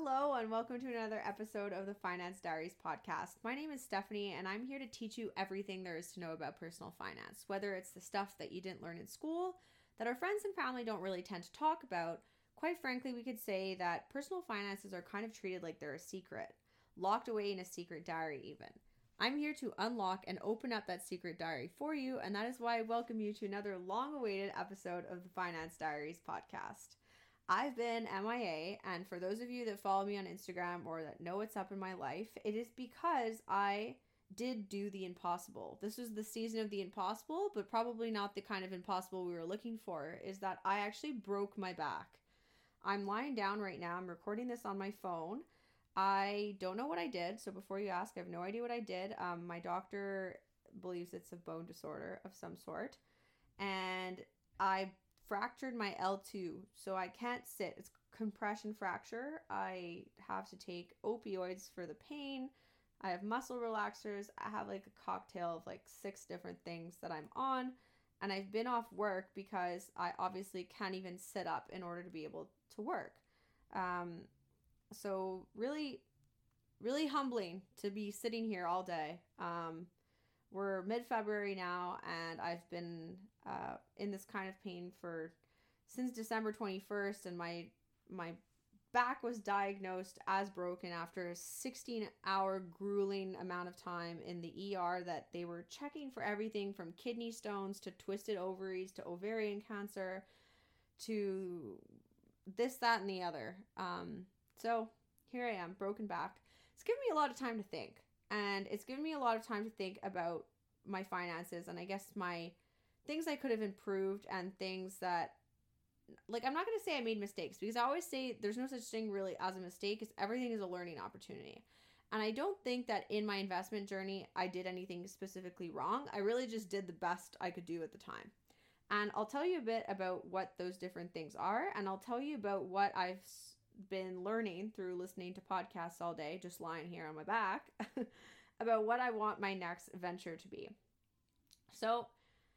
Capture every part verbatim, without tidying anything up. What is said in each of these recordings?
Hello and welcome to another episode of the Finance Diaries podcast. My name is Stephanie and I'm here to teach you everything there is to know about personal finance, whether it's the stuff that you didn't learn in school, that our friends and family don't really tend to talk about. Quite frankly, we could say that personal finances are kind of treated like they're a secret, locked away in a secret diary even. I'm here to unlock and open up that secret diary for you, and that is why I welcome you to another long-awaited episode of the Finance Diaries podcast. I've been M I A, and for those of you that follow me on Instagram or that know what's up in my life, it is because I did do the impossible. This was the season of the impossible, but probably not the kind of impossible we were looking for, is that I actually broke my back. I'm lying down right now. I'm recording this on my phone. I don't know what I did, so before you ask, I have no idea what I did. Um, my doctor believes it's a bone disorder of some sort, and I fractured my L two, so I can't sit. It's compression fracture. I have to take opioids for the pain. I have muscle relaxers. I have like a cocktail of like six different things that I'm on, and I've been off work because I obviously can't even sit up in order to be able to work. Um, so really, really humbling to be sitting here all day. Um, We're mid-February now, and I've been uh, in this kind of pain for since December twenty-first, and my my back was diagnosed as broken after a sixteen-hour grueling amount of time in the E R that they were checking for everything from kidney stones to twisted ovaries to ovarian cancer to this, that, and the other. Um, so here I am, broken back. It's given me a lot of time to think. And it's given me a lot of time to think about my finances and I guess my things I could have improved and things that, like, I'm not going to say I made mistakes because I always say there's no such thing really as a mistake because everything is a learning opportunity. And I don't think that in my investment journey I did anything specifically wrong. I really just did the best I could do at the time. And I'll tell you a bit about what those different things are, and I'll tell you about what I've been learning through listening to podcasts all day, just lying here on my back, about what I want my next venture to be. So,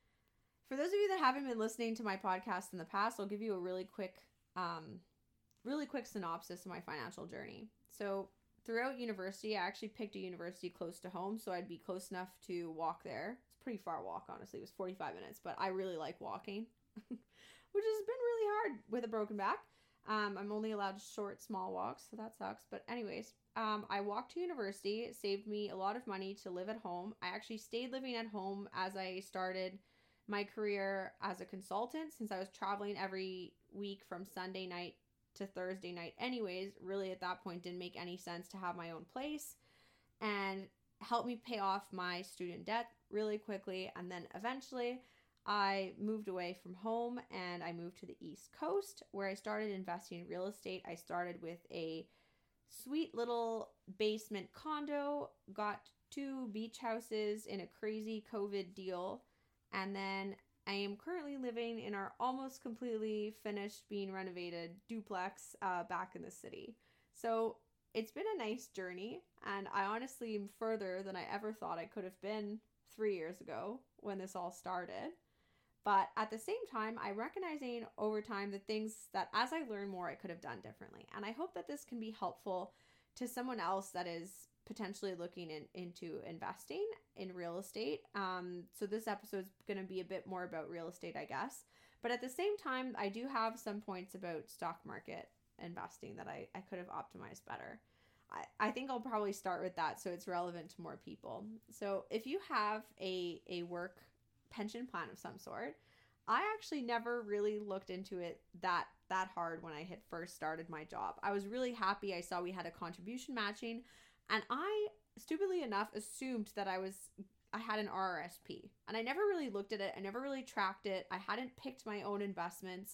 for those of you that haven't been listening to my podcast in the past, I'll give you a really quick, um, really quick synopsis of my financial journey. So, throughout university, I actually picked a university close to home, so I'd be close enough to walk there. It's a pretty far walk, honestly. It was forty-five minutes, but I really like walking, which has been really hard with a broken back. Um, I'm only allowed short, small walks, so that sucks. But anyways, um, I walked to university. It saved me a lot of money to live at home. I actually stayed living at home as I started my career as a consultant, since I was traveling every week from Sunday night to Thursday night anyways. Really, at that point, didn't make any sense to have my own place, and helped me pay off my student debt really quickly. And then eventually I moved away from home and I moved to the East Coast, where I started investing in real estate. I started with a sweet little basement condo, got two beach houses in a crazy COVID deal, and then I am currently living in our almost completely finished, being renovated duplex uh, back in the city. So it's been a nice journey, and I honestly am further than I ever thought I could have been three years ago when this all started. But at the same time, I'm recognizing over time the things that as I learn more, I could have done differently. And I hope that this can be helpful to someone else that is potentially looking in, into investing in real estate. Um, so this episode is going to be a bit more about real estate, I guess. But at the same time, I do have some points about stock market investing that I, I could have optimized better. I, I think I'll probably start with that so it's relevant to more people. So if you have a, a work pension plan of some sort, I actually never really looked into it that that hard when I had first started my job. I was really happy. I saw we had a contribution matching, and I stupidly enough assumed that I was I had an R R S P, and I never really looked at it. I never really tracked it. I hadn't picked my own investments,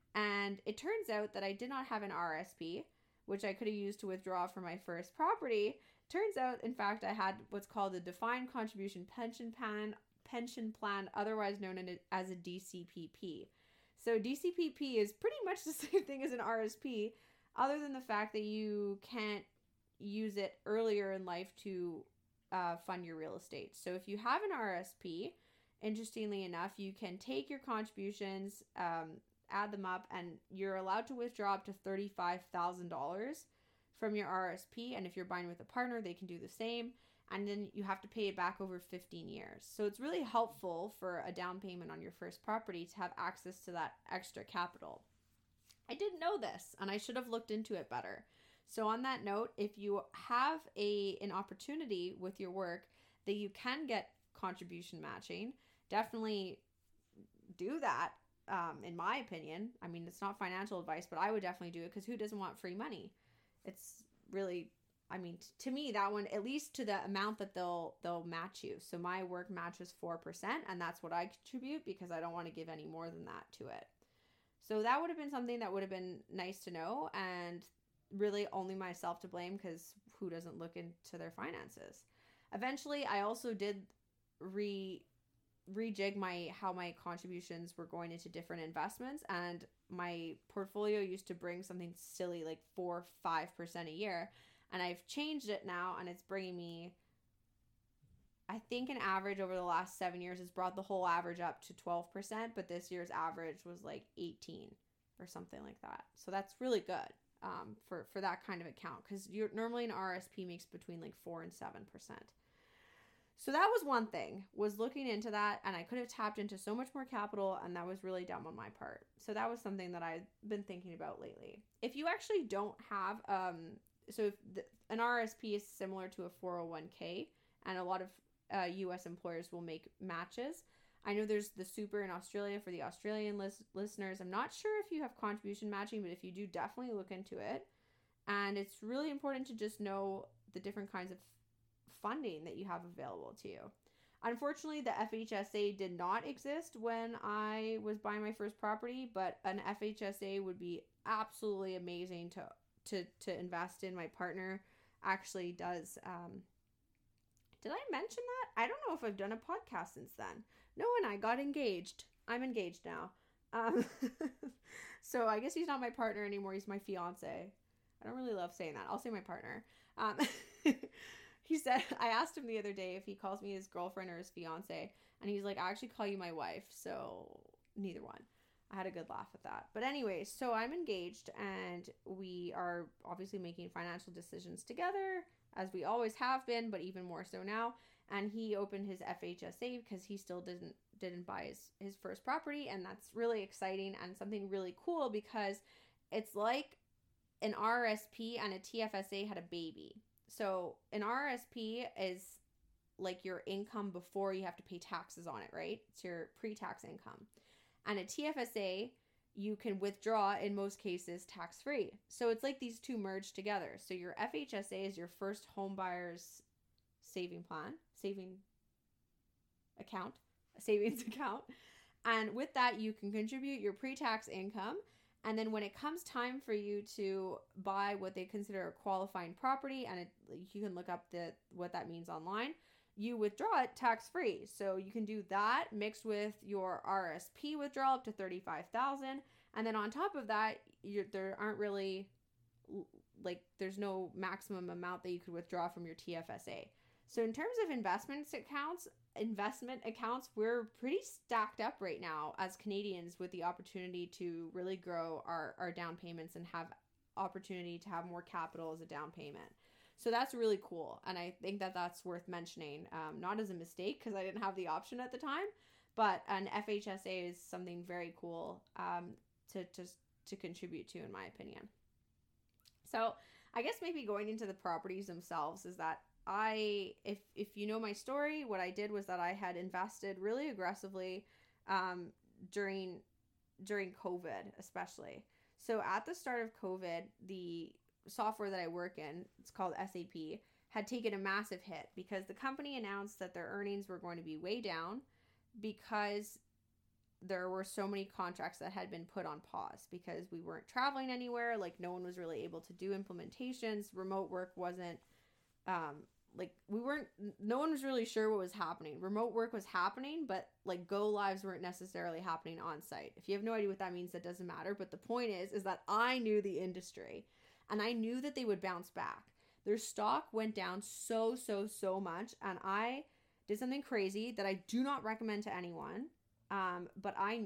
and it turns out that I did not have an R R S P, which I could have used to withdraw from my first property. Turns out, in fact, I had what's called a defined contribution pension plan pension plan, otherwise known as a D C P P. So D C P P is pretty much the same thing as an R R S P, other than the fact that you can't use it earlier in life to uh, fund your real estate. So if you have an R R S P, interestingly enough, you can take your contributions, um, add them up, and you're allowed to withdraw up to thirty-five thousand dollars from your R S P. And if you're buying with a partner, they can do the same. And then you have to pay it back over fifteen years. So it's really helpful for a down payment on your first property to have access to that extra capital. I didn't know this, and I should have looked into it better. So on that note, if you have a an opportunity with your work that you can get contribution matching, definitely do that, um, in my opinion. I mean, it's not financial advice, but I would definitely do it, because who doesn't want free money? It's really, I mean, t- to me, that one, at least to the amount that they'll they'll match you. So my work matches four percent, and that's what I contribute, because I don't want to give any more than that to it. So that would have been something that would have been nice to know, and really only myself to blame, because who doesn't look into their finances? Eventually, I also did re rejig my how my contributions were going into different investments, and my portfolio used to bring something silly like four five percent a year, and I've changed it now, and it's bringing me, I think, an average over the last seven years has brought the whole average up to twelve percent, but this year's average was like eighteen or something like that. So that's really good um, for, for that kind of account, because you're normally an R S P makes between like four and seven percent. So that was one thing, was looking into that, and I could have tapped into so much more capital, and that was really dumb on my part. So that was something that I've been thinking about lately. If you actually don't have, um, so if the, an R S P is similar to a four oh one k, and a lot of uh, U S employers will make matches. I know there's the Super in Australia for the Australian lis- listeners. I'm not sure if you have contribution matching, but if you do, definitely look into it. And it's really important to just know the different kinds of funding that you have available to you. Unfortunately, the F H S A did not exist when I was buying my first property, but an F H S A would be absolutely amazing to to to invest in. My partner actually does. Um, did I mention that? I don't know if I've done a podcast since then. No, and I got engaged. I'm engaged now. Um, so I guess he's not my partner anymore. He's my fiance. I don't really love saying that. I'll say my partner. Um, he said, I asked him the other day if he calls me his girlfriend or his fiance, and he's like, I actually call you my wife. So neither one. I had a good laugh at that. But anyways, so I'm engaged, and we are obviously making financial decisions together, as we always have been, but even more so now. And he opened his F H S A because he still didn't didn't buy his, his first property, and that's really exciting and something really cool, because it's like an R S P and a T F S A had a baby. So an R S P is like your income before you have to pay taxes on it, right? It's your pre-tax income. And a T F S A, you can withdraw in most cases tax-free. So it's like these two merge together. So your F H S A is your first home buyer's saving plan, saving account, a savings account. And with that, you can contribute your pre-tax income. And then when it comes time for you to buy what they consider a qualifying property, and it, you can look up the what that means online, you withdraw it tax-free. So you can do that mixed with your R S P withdrawal up to thirty-five thousand dollars. And then on top of that, you're, there aren't really, like, there's no maximum amount that you could withdraw from your T F S A. So in terms of investments accounts, investment accounts, we're pretty stacked up right now as Canadians with the opportunity to really grow our, our down payments and have opportunity to have more capital as a down payment. So that's really cool. And I think that that's worth mentioning, um, not as a mistake because I didn't have the option at the time, but an F H S A is something very cool um, to, to, to contribute to, in my opinion. So I guess maybe going into the properties themselves is that I, if if you know my story, what I did was that I had invested really aggressively um, during during COVID, especially. So at the start of COVID, the software that I work in, it's called S A P, had taken a massive hit because the company announced that their earnings were going to be way down because there were so many contracts that had been put on pause because we weren't traveling anywhere. Like, no one was really able to do implementations. Remote work wasn't, um, like, we weren't, no one was really sure what was happening. Remote work was happening, but like go lives weren't necessarily happening on site. If you have no idea what that means, that doesn't matter. But the point is, is that I knew the industry and I knew that they would bounce back. Their stock went down so, so, so much. And I did something crazy that I do not recommend to anyone. Um, but I,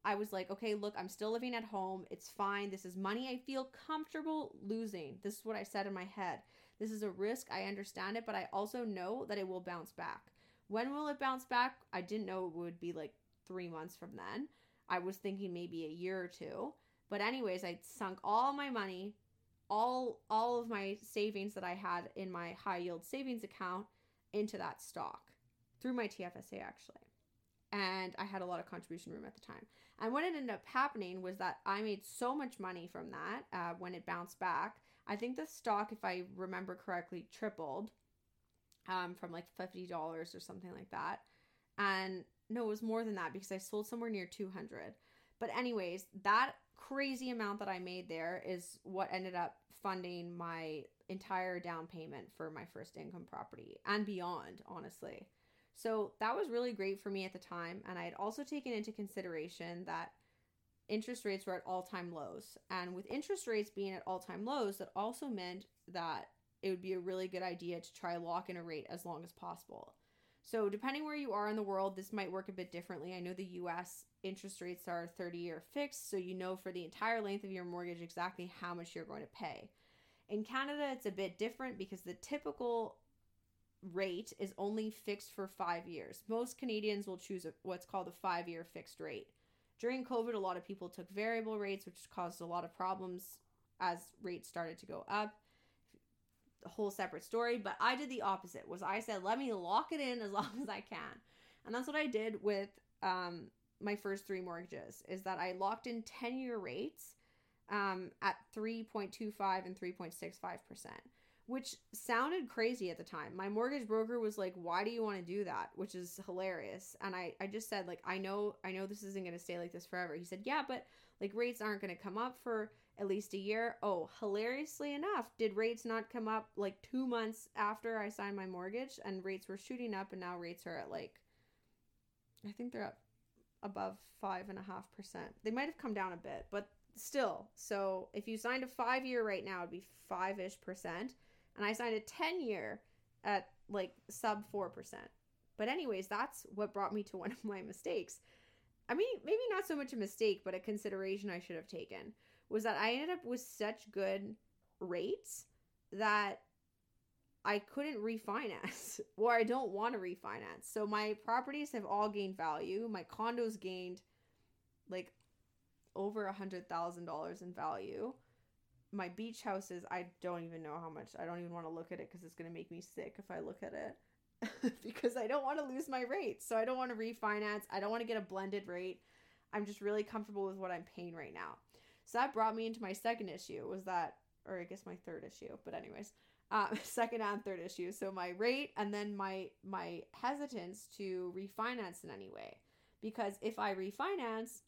I was like, okay, look, I'm still living at home. It's fine. This is money I feel comfortable losing. This is what I said in my head. This is a risk. I understand it, but I also know that it will bounce back. When will it bounce back? I didn't know it would be like three months from then. I was thinking maybe a year or two. But anyways, I sunk all my money, all all of my savings that I had in my high yield savings account into that stock through my T F S A actually. And I had a lot of contribution room at the time. And what ended up happening was that I made so much money from that uh, when it bounced back. I think the stock, if I remember correctly, tripled um, from like fifty dollars or something like that. And no, it was more than that because I sold somewhere near two hundred. But anyways, that crazy amount that I made there is what ended up funding my entire down payment for my first income property and beyond, honestly. So that was really great for me at the time. And I had also taken into consideration that interest rates were at all-time lows. And with interest rates being at all-time lows, that also meant that it would be a really good idea to try lock in a rate as long as possible. So depending where you are in the world, this might work a bit differently. I know the U S interest rates are thirty-year fixed, so you know for the entire length of your mortgage exactly how much you're going to pay. In Canada, it's a bit different because the typical rate is only fixed for five years. Most Canadians will choose a, what's called a five-year fixed rate. During COVID, a lot of people took variable rates, which caused a lot of problems as rates started to go up. A whole separate story, but I did the opposite. Was I said, let me lock it in as long as I can. And that's what I did with um, my first three mortgages, is that I locked in ten-year rates um, at three point two five and three point six five percent. Which sounded crazy at the time. My mortgage broker was like, why do you want to do that? Which is hilarious. And I, I just said, like, I know, I know this isn't going to stay like this forever. He said, yeah, but like rates aren't going to come up for at least a year. Oh, hilariously enough, did rates not come up like two months after I signed my mortgage, and rates were shooting up, and now rates are at like, I think they're up above five and a half percent. They might have come down a bit, but still. So if you signed a five year right now, it'd be five-ish percent. And I signed a ten year at like sub four percent. But anyways, that's what brought me to one of my mistakes. I mean, maybe not so much a mistake, but a consideration I should have taken was that I ended up with such good rates that I couldn't refinance, or I don't want to refinance. So my properties have all gained value. My condos gained like over a hundred thousand dollars in value. My beach houses, I don't even know how much. I don't even want to look at it because it's going to make me sick if I look at it because I don't want to lose my rates. So I don't want to refinance. I don't want to get a blended rate. I'm just really comfortable with what I'm paying right now. So that brought me into my second issue was that, or I guess my third issue, but anyways, uh, second and third issue. So my rate and then my, my hesitance to refinance in any way, because if I refinance,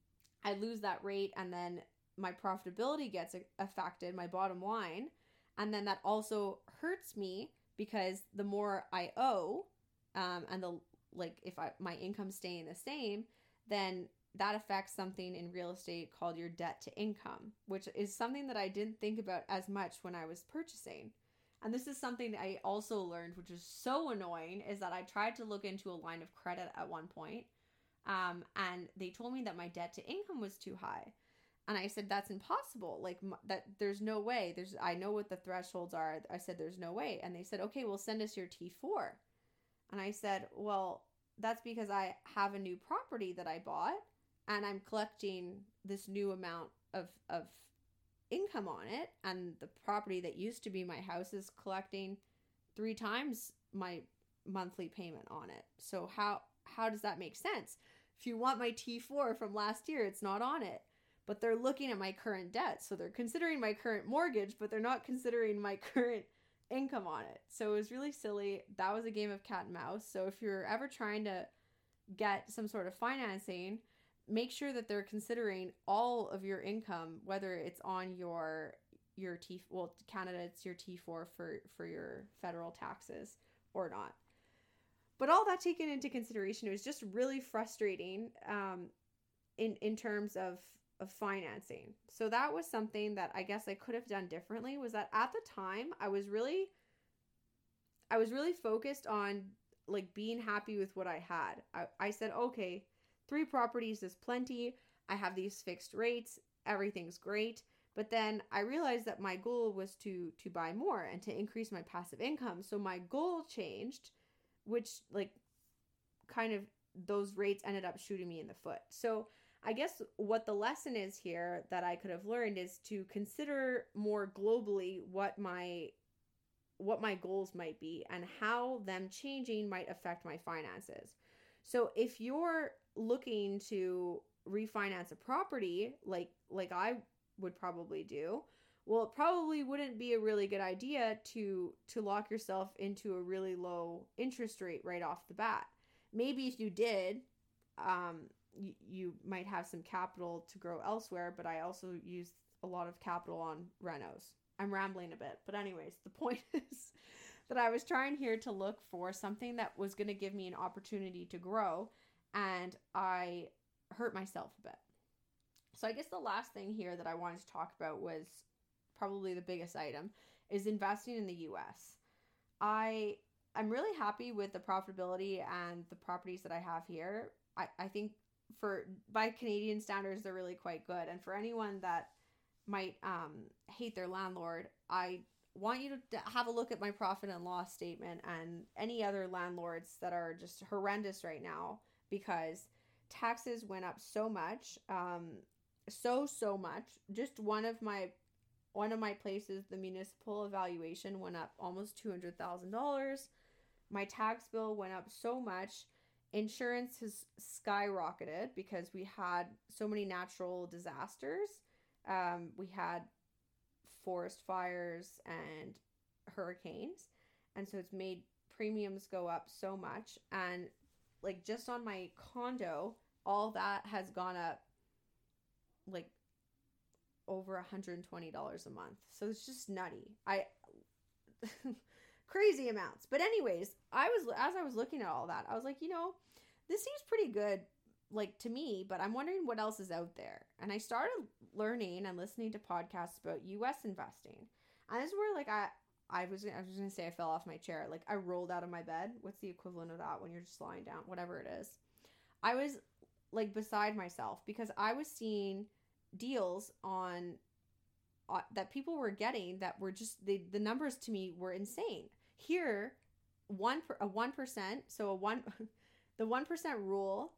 I lose that rate and then my profitability gets affected, my bottom line, and then that also hurts me because the more I owe, um, and the like, if I my income's staying the same, then that affects something in real estate called your debt to income, which is something that I didn't think about as much when I was purchasing. And this is something I also learned, which is so annoying, is that I tried to look into a line of credit at one point, um, and they told me that my debt to income was too high. And I said, that's impossible. Like that, there's no way. There's, I know what the thresholds are. I said, there's no way. And they said, okay, well, send us your T four. And I said, well, that's because I have a new property that I bought and I'm collecting this new amount of, of income on it. And the property that used to be my house is collecting three times my monthly payment on it. So how, how does that make sense? If you want my T four from last year, it's not on it. But they're looking at my current debt. So they're considering my current mortgage, but they're not considering my current income on it. So it was really silly. That was a game of cat and mouse. So if you're ever trying to get some sort of financing, make sure that they're considering all of your income, whether it's on your your T, well, Canada, it's your T four for, for your federal taxes or not. But all that taken into consideration, it was just really frustrating um, in, in terms of of financing. So that was something that I guess I could have done differently, was that at the time I was really, I was really focused on like being happy with what I had. I, I said, okay, three properties is plenty. I have these fixed rates, everything's great. But then I realized that my goal was to to buy more and to increase my passive income. So my goal changed, which like kind of those rates ended up shooting me in the foot. So I guess what the lesson is here that I could have learned is to consider more globally what my what my goals might be and how them changing might affect my finances. So if you're looking to refinance a property like like I would probably do, well, it probably wouldn't be a really good idea to to lock yourself into a really low interest rate right off the bat. Maybe if you did, um, you, you might have some capital to grow elsewhere, but I also use a lot of capital on renos. I'm rambling a bit, but anyways, the point is that I was trying here to look for something that was going to give me an opportunity to grow, and I hurt myself a bit. So I guess the last thing here that I wanted to talk about was probably the biggest item is investing in the U S. I I'm really happy with the profitability and the properties that I have here. I, I think for by Canadian standards, they're really quite good. And for anyone that might um, hate their landlord, I want you to have a look at my profit and loss statement and any other landlords that are just horrendous right now, because taxes went up so much, um, so, so much. Just one of my one of my places, the municipal evaluation went up almost two hundred thousand dollars. My tax bill went up so much. Insurance has skyrocketed because we had so many natural disasters. Um, we had forest fires and hurricanes. And so it's made premiums go up so much. And like just on my condo, all that has gone up like over one hundred twenty dollars a month. So it's just nutty. I crazy amounts. But anyways, I was as I was looking at all that, I was like, you know, this seems pretty good like to me, but I'm wondering what else is out there. And I started learning and listening to podcasts about U S investing. And this is where like I I was I was going to say I fell off my chair. Like I rolled out of my bed. What's the equivalent of that when you're just lying down? Whatever it is. I was like beside myself because I was seeing deals on uh, that people were getting that were just the the numbers to me were insane. Here, one per, a one percent, so a one the one percent rule.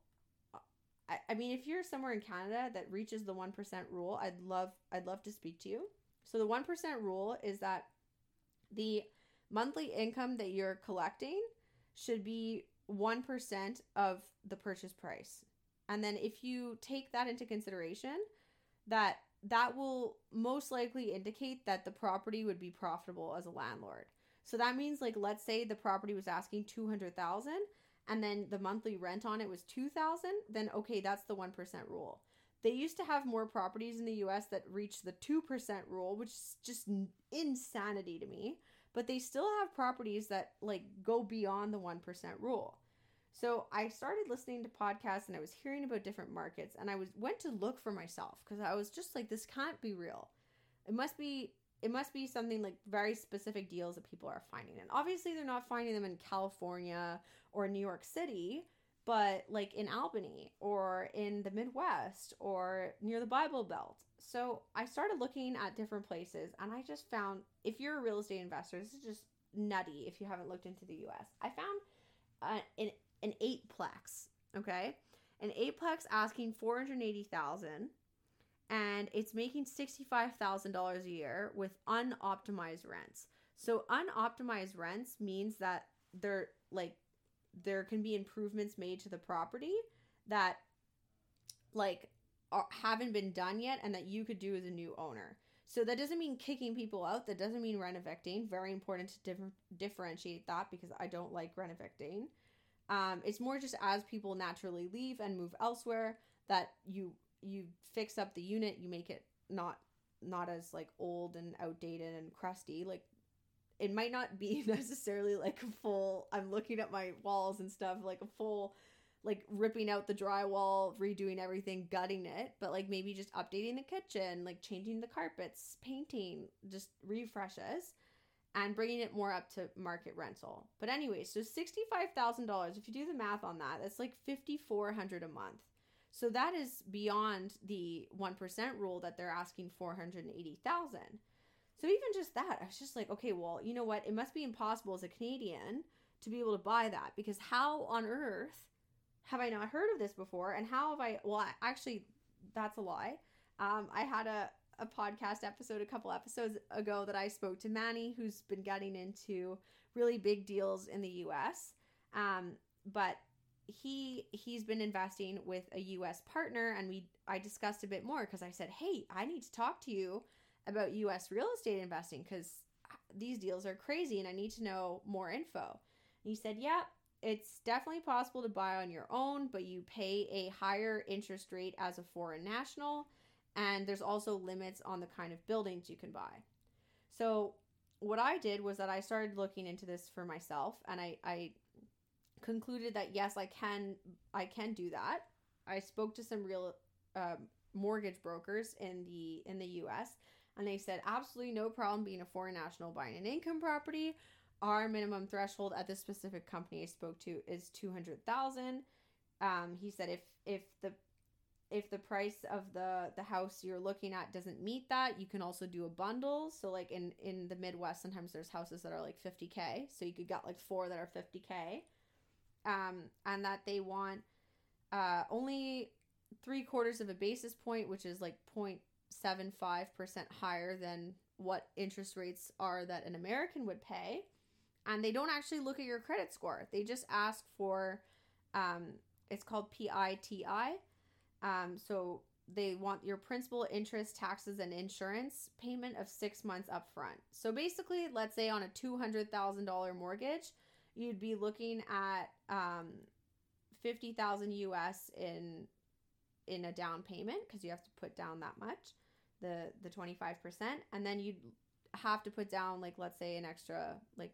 I, I mean, if you're somewhere in Canada that reaches the one percent rule, I'd love I'd love to speak to you. So the one percent rule is that the monthly income that you're collecting should be one percent of the purchase price. And then if you take that into consideration, that that will most likely indicate that the property would be profitable as a landlord. So that means like, let's say the property was asking two hundred thousand dollars and then the monthly rent on it was two thousand dollars, then okay, that's the one percent rule. They used to have more properties in the U S that reached the two percent rule, which is just insanity to me. But they still have properties that like go beyond the one percent rule. So I started listening to podcasts and I was hearing about different markets, and I was went to look for myself because I was just like, this can't be real. It must be it must be something like very specific deals that people are finding. And obviously they're not finding them in California or New York City, but like in Albany or in the Midwest or near the Bible Belt. So I started looking at different places, and I just found, if you're a real estate investor, this is just nutty if you haven't looked into the U S. I found uh, an an eightplex, okay? An eightplex asking four hundred eighty thousand dollars, and it's making sixty-five thousand dollars a year with unoptimized rents. So unoptimized rents means that there like there can be improvements made to the property that like are, haven't been done yet and that you could do as a new owner. So that doesn't mean kicking people out. That doesn't mean rent evicting. Very important to dif- differentiate that because I don't like rent evicting. Um, it's more just as people naturally leave and move elsewhere that you you fix up the unit, you make it not not as like old and outdated and crusty. Like it might not be necessarily like a full, I'm looking at my walls and stuff, like a full like ripping out the drywall, redoing everything, gutting it, but like maybe just updating the kitchen, like changing the carpets, painting, just refreshes and bringing it more up to market rental. But anyway, so sixty-five thousand dollars, if you do the math on that, that's like five thousand four hundred dollars a month. So that is beyond the one percent rule that they're asking four hundred eighty thousand. So even just that, I was just like, okay, well, you know what? It must be impossible as a Canadian to be able to buy that, because how on earth have I not heard of this before? And how have I, well, I, actually, that's a lie. Um, I had a, a podcast episode a couple episodes ago that I spoke to Manny, who's been getting into really big deals in the U S. Um, but he, he's been investing with a U S partner, and we, I discussed a bit more because I said, hey, I need to talk to you about U S real estate investing because these deals are crazy and I need to know more info. And he said, yeah, it's definitely possible to buy on your own, but you pay a higher interest rate as a foreign national. And there's also limits on the kind of buildings you can buy. So what I did was that I started looking into this for myself, and I, I concluded that yes, I can, I can do that. I spoke to some real um, mortgage brokers in the in the U S, and they said absolutely no problem being a foreign national buying an income property. Our minimum threshold at this specific company I spoke to is two hundred thousand. Um, he said if if the if the price of the the house you're looking at doesn't meet that, you can also do a bundle. So like in in the Midwest, sometimes there's houses that are like fifty K, so you could get like four that are fifty K. Um, and that they want uh only three quarters of a basis point, which is like zero point seven five percent higher than what interest rates are that an American would pay. And they don't actually look at your credit score. They just ask for, um, it's called P I T I. Um, so they want your principal, interest, taxes, and insurance payment of six months up front. So basically, let's say on a two hundred thousand dollars mortgage, you'd be looking at um, fifty thousand U S in in a down payment, because you have to put down that much, the the twenty-five percent, and then you'd have to put down, like, let's say an extra like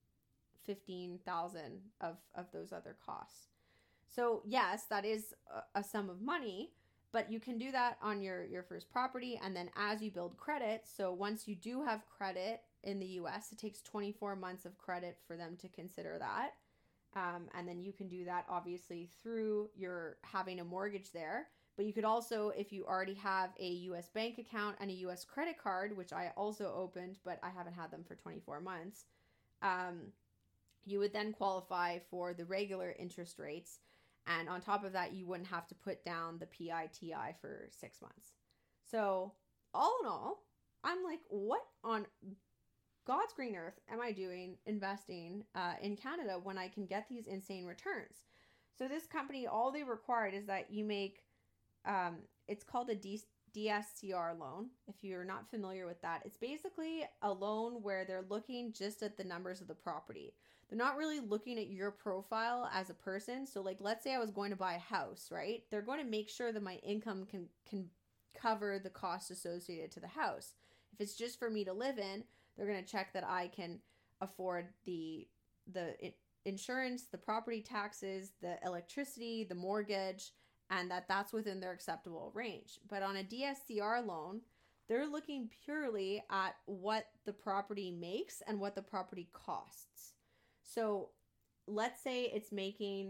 fifteen thousand of of those other costs. So yes, that is a, a sum of money, but you can do that on your your first property, and then as you build credit, so once you do have credit in the U S, it takes twenty-four months of credit for them to consider that. Um, and then you can do that obviously through your having a mortgage there. But you could also, if you already have a U S bank account and a U S credit card, which I also opened, but I haven't had them for twenty-four months, um, you would then qualify for the regular interest rates. And on top of that, you wouldn't have to put down the P I T I for six months. So all in all, I'm like, what on God's green earth am I doing investing uh, in Canada when I can get these insane returns? So this company, all they required is that you make, um, it's called a D- DSCR loan. If you're not familiar with that, it's basically a loan where they're looking just at the numbers of the property. They're not really looking at your profile as a person. So like, let's say I was going to buy a house, right? They're going to make sure that my income can, can cover the costs associated to the house. If it's just for me to live in, they're going to check that I can afford the, the insurance, the property taxes, the electricity, the mortgage, and that that's within their acceptable range. But on a D S C R loan, they're looking purely at what the property makes and what the property costs. So let's say it's making,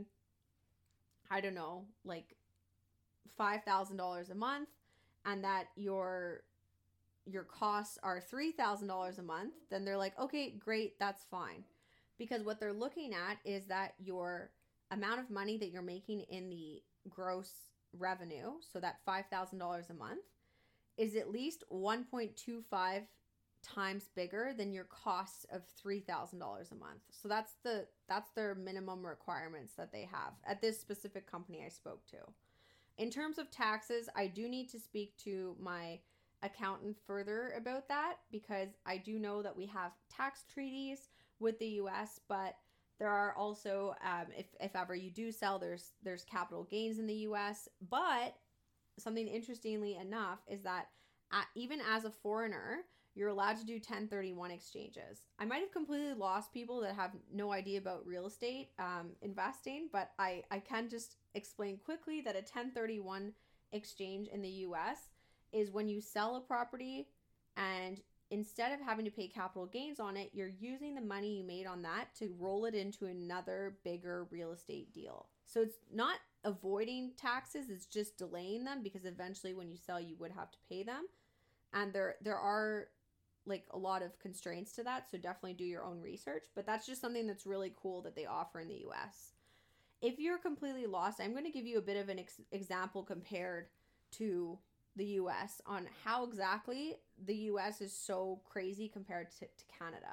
I don't know, like five thousand dollars a month, and that your your costs are three thousand dollars a month, then they're like, okay, great, that's fine. Because what they're looking at is that your amount of money that you're making in the gross revenue, so that five thousand dollars a month, is at least one point two five times bigger than your costs of three thousand dollars a month. So that's the that's their minimum requirements that they have at this specific company I spoke to. In terms of taxes, I do need to speak to my accountant further about that, because I do know that we have tax treaties with the U S, but there are also, um, if, if ever you do sell, there's there's capital gains in the U S. But something interestingly enough is that at, even as a foreigner, you're allowed to do ten thirty-one exchanges. I might have completely lost people that have no idea about real estate um, investing, but I, I can just explain quickly that a ten thirty-one exchange in the U S is when you sell a property and instead of having to pay capital gains on it, you're using the money you made on that to roll it into another bigger real estate deal. So it's not avoiding taxes, it's just delaying them, because eventually when you sell, you would have to pay them. And there there are like a lot of constraints to that, so definitely do your own research. But that's just something that's really cool that they offer in the U S. If you're completely lost, I'm going to give you a bit of an ex- example compared to the U S on how exactly the U S is so crazy compared to, to Canada.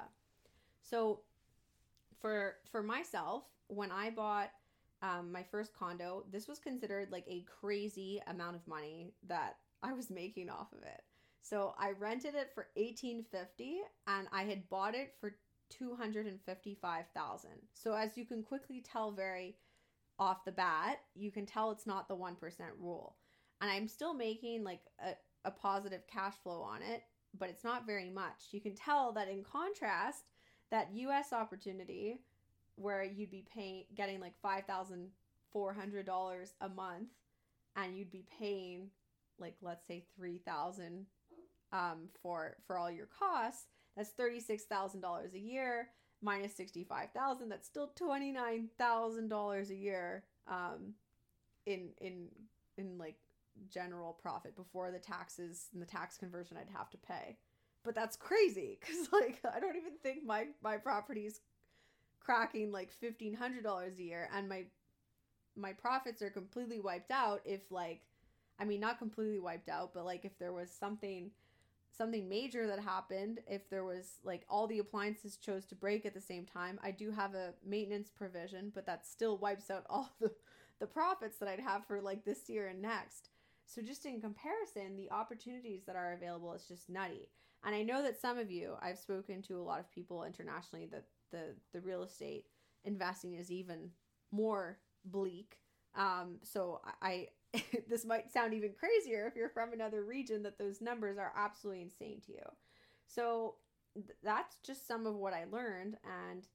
So for for myself, when I bought um, my first condo, this was considered like a crazy amount of money that I was making off of it. So I rented it for eighteen fifty and I had bought it for two hundred fifty-five thousand. So as you can quickly tell very off the bat, you can tell it's not the one percent rule. And I'm still making like a, a positive cash flow on it, but it's not very much. You can tell that in contrast, that U S opportunity where you'd be paying, getting like five thousand four hundred dollars a month, and you'd be paying like, let's say three thousand dollars um, for, for all your costs, that's thirty-six thousand dollars a year minus sixty-five thousand dollars. That's still twenty-nine thousand dollars a year um, in, in, in like, general profit before the taxes and the tax conversion I'd have to pay. But that's crazy, because like I don't even think my my property's cracking like fifteen hundred dollars a year, and my my profits are completely wiped out if like, I mean, not completely wiped out, but like if there was something something major that happened, if there was like all the appliances chose to break at the same time. I do have a maintenance provision, but that still wipes out all the the profits that I'd have for like this year and next. So just in comparison, the opportunities that are available is just nutty. And I know that some of you, I've spoken to a lot of people internationally, that the, the real estate investing is even more bleak. Um, so I, I this might sound even crazier if you're from another region, that those numbers are absolutely insane to you. So th- that's just some of what I learned, and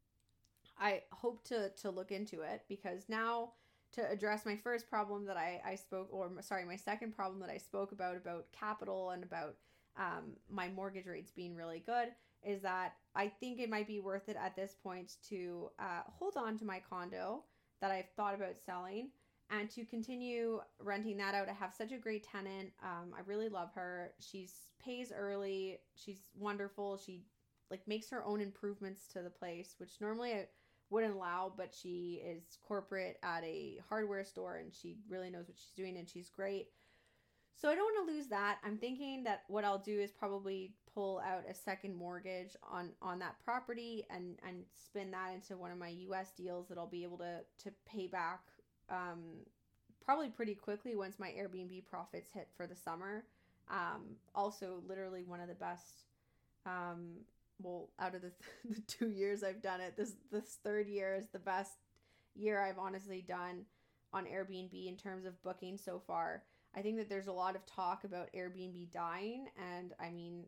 I hope to to look into it, because now, to address my first problem that I, I spoke, or sorry, my second problem that I spoke about, about capital and about um, my mortgage rates being really good, is that I think it might be worth it at this point to uh, hold on to my condo that I've thought about selling, and to continue renting that out. I have such a great tenant. Um, I really love her. She's pays early. She's wonderful. She like makes her own improvements to the place, which normally I wouldn't allow, but she is corporate at a hardware store and she really knows what she's doing, and she's great. So I don't want to lose that. I'm thinking that what I'll do is probably pull out a second mortgage on, on that property and, and spin that into one of my U S deals that I'll be able to, to pay back um, probably pretty quickly once my Airbnb profits hit for the summer. Um, also, literally one of the best um, well, out of the, th- the two years I've done it, this this third year is the best year I've honestly done on Airbnb in terms of booking so far. I think that there's a lot of talk about Airbnb dying, and I mean,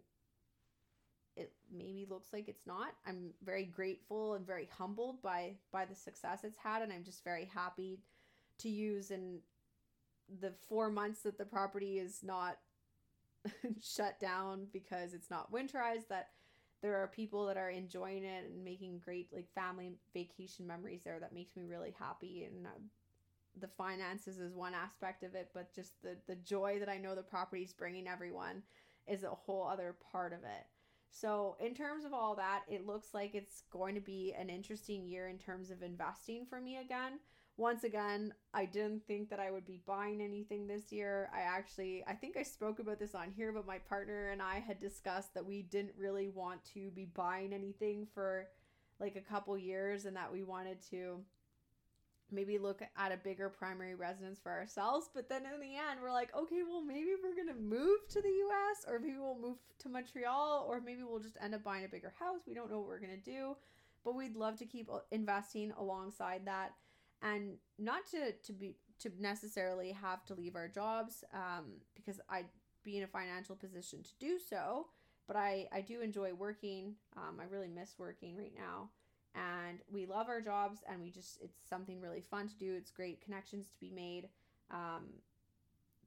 it maybe looks like it's not. I'm very grateful and very humbled by by the success it's had, and I'm just very happy to use in the four months that the property is not shut down because it's not winterized, that there are people that are enjoying it and making great like family vacation memories there. That makes me really happy. And uh, the finances is one aspect of it, but just the, the joy that I know the property's bringing everyone is a whole other part of it. So in terms of all that, it looks like it's going to be an interesting year in terms of investing for me again. Once again, I didn't think that I would be buying anything this year. I actually, I think I spoke about this on here, but my partner and I had discussed that we didn't really want to be buying anything for like a couple years, and that we wanted to maybe look at a bigger primary residence for ourselves. But then in the end, we're like, okay, well, maybe we're going to move to the U S, or maybe we'll move to Montreal, or maybe we'll just end up buying a bigger house. We don't know what we're going to do, but we'd love to keep investing alongside that. And not to, to be to necessarily have to leave our jobs, um, because I'd be in a financial position to do so. But I, I do enjoy working. Um, I really miss working right now. And we love our jobs, and we just, it's something really fun to do. It's great connections to be made. Um,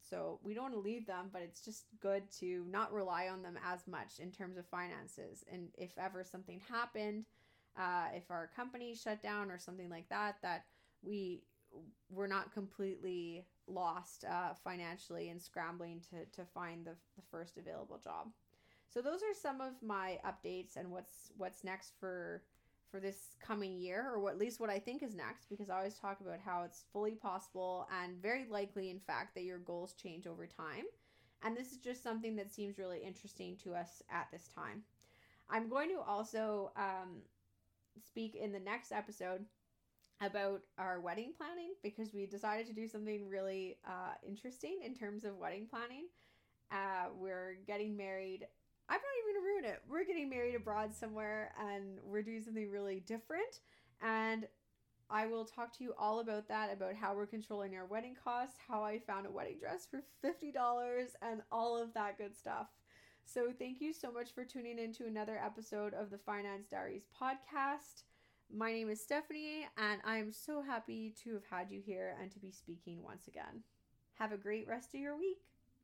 So we don't want to leave them, but it's just good to not rely on them as much in terms of finances. And if ever something happened, uh, if our company shut down or something like that, that we we're not completely lost uh, financially and scrambling to, to find the, the first available job. So those are some of my updates and what's what's next for for this coming year, or what, at least what I think is next, because I always talk about how it's fully possible and very likely, in fact, that your goals change over time. And this is just something that seems really interesting to us at this time. I'm going to also um, speak in the next episode about our wedding planning, because we decided to do something really uh, interesting in terms of wedding planning. Uh, we're getting married. I'm not even gonna ruin it. We're getting married abroad somewhere, and we're doing something really different. And I will talk to you all about that, about how we're controlling our wedding costs, how I found a wedding dress for fifty dollars, and all of that good stuff. So thank you so much for tuning in to another episode of the Finance Diaries podcast. My name is Stephanie, and I am so happy to have had you here and to be speaking once again. Have a great rest of your week.